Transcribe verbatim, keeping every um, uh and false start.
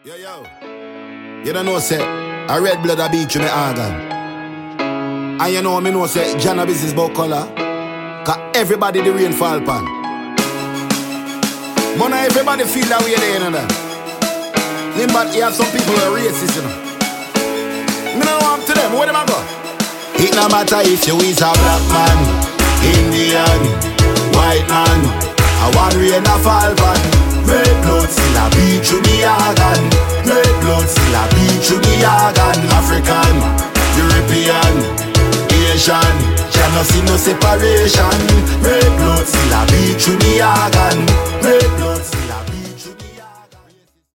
Yo, yo. You don't know, say, a red blood a beat you me organ. And you know, me know, say, Jana business about color. Cause everybody the rain fall pan. But now everybody feel that way there, you know. Then, but you have some people who are racist, you know. Me don't want to them, where them I go? It no matter if you is a black man, Indian, white man, a one rain a fall pan. Red blood still a beat through me organ. Red blood still a beat through me organ. African, European, Asian, can no see no separation. Red blood still a beat through me organ. Red